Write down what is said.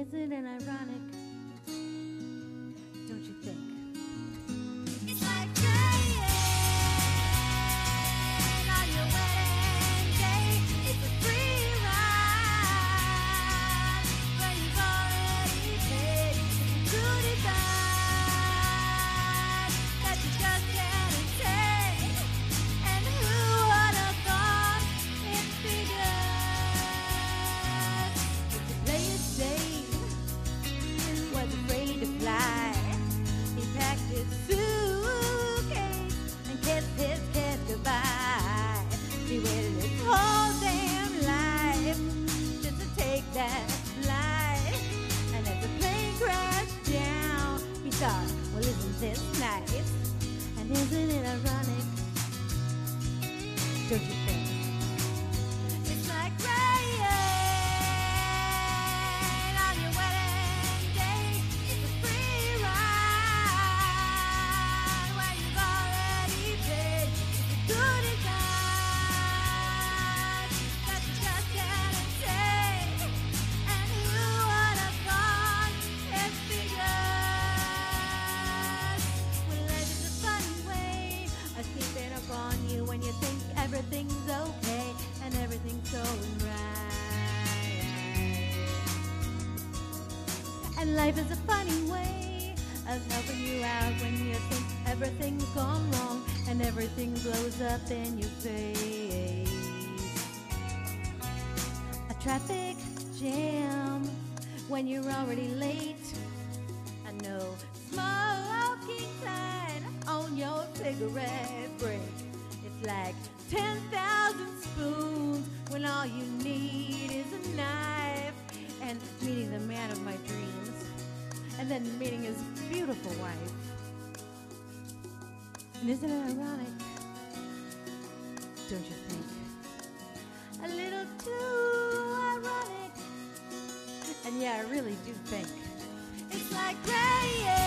isn't it ironic? Don't you think? It's like praying on your wedding day. It's a free ride when you've already paid. It's a good design that you just can't take. And who would have thought it figured? To play it safe, was afraid to fly. He packed his suitcase and kissed his kids goodbye. He waited his whole damn life just to take that flight. And as the plane crashed down, he thought, well, isn't this nice? And isn't it ironic? Don't you think? It's like praying on your wedding day. It's a free ride when you've already paid. It's a good design that you just can't take. And who would have thought it figures? Well, life is a funny way of sneaking up on you when you think everything's okay and everything's going right. And life is a funny way of helping you out when you think everything's gone wrong and everything blows up in your face. A traffic jam when you're already late. I know smoking sign on your cigarette break. It's like 10,000 spoons when all you need is a knife. And meeting the man of my dreams, and then meeting his beautiful wife. And isn't it ironic? Don't you think? A little too ironic. And yeah, I really do think it's like praying